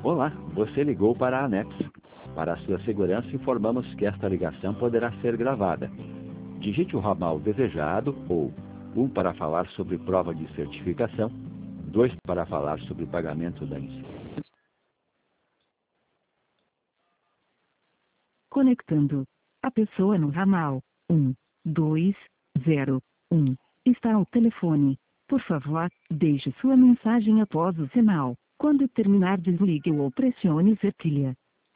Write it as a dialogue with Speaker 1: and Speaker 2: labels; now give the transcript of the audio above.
Speaker 1: Olá, você ligou para a ANEX. Para a sua segurança, informamos que esta ligação poderá ser gravada. Digite o ramal desejado ou 1 para falar sobre prova de certificação, 2 para falar sobre pagamento da incidência.
Speaker 2: Conectando. A pessoa no ramal 1201 está ao telefone. Por favor, deixe sua mensagem após o sinal. Quando terminar, desligue ou pressione cerquilha.